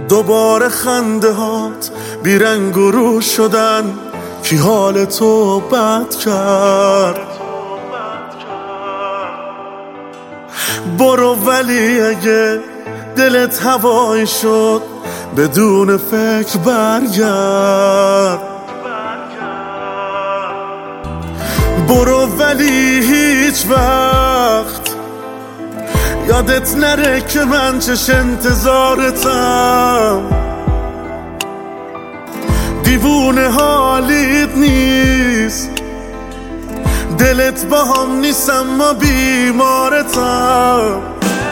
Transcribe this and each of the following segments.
دوباره خنده هات بیرنگ و رو شدن، کی حال تو بد کرد. برو ولی اگه دلت هوایی شد بدون فکر برگرد. برو ولی هیچ وقت یادت نره که من چش انتظارتم. دیوونه حالیت نیست، دلت با هم نیست اما بیمارتم.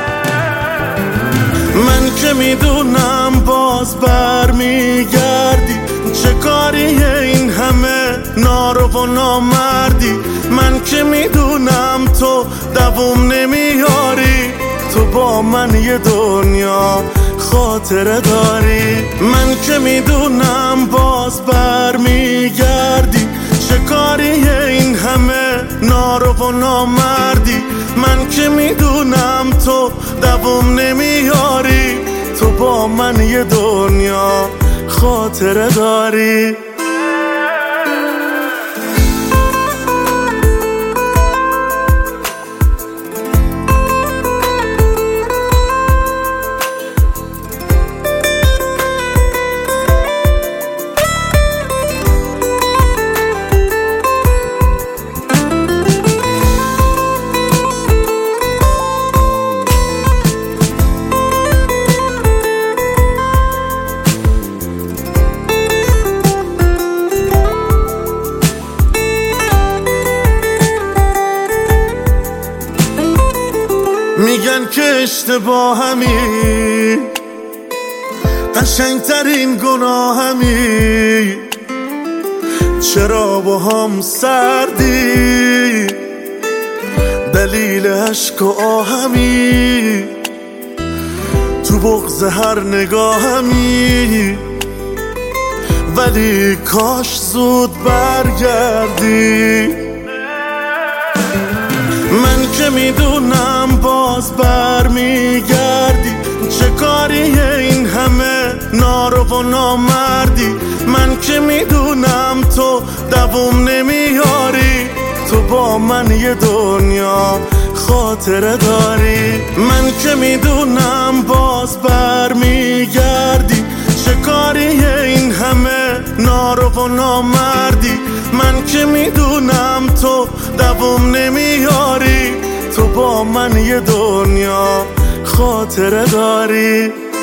من که میدونم باز برمیگردی، چه کاریه این همه نارو و نامردی. من که میدونم تو دووم نمیاری، تو با من یه دنیا خاطره داری. من که میدونم باز برمیگردی، چه کاریه این همه نارو و نامردی. من که میدونم تو دووم نمیاری، تو با من یه دنیا خاطره داری. میگن که اشتباهمی، قشنگترین گناهمی، چرا با هم سردی دلیل عشق و آهمی، تو بغض هر نگاهمی، ولی کاش زود برگردی. من که میدونم باز برمیگردی، چه کاریه این همه نارو و نامردی. من که میدونم تو دووم نمیاری، تو با من یه دنیا خاطره داری. من که میدونم باز برمیگردی، چه کاریه این همه نارو و نامردی. من که میدونم تو دووم نمیاری، تو با من یه دنیا خاطره داری.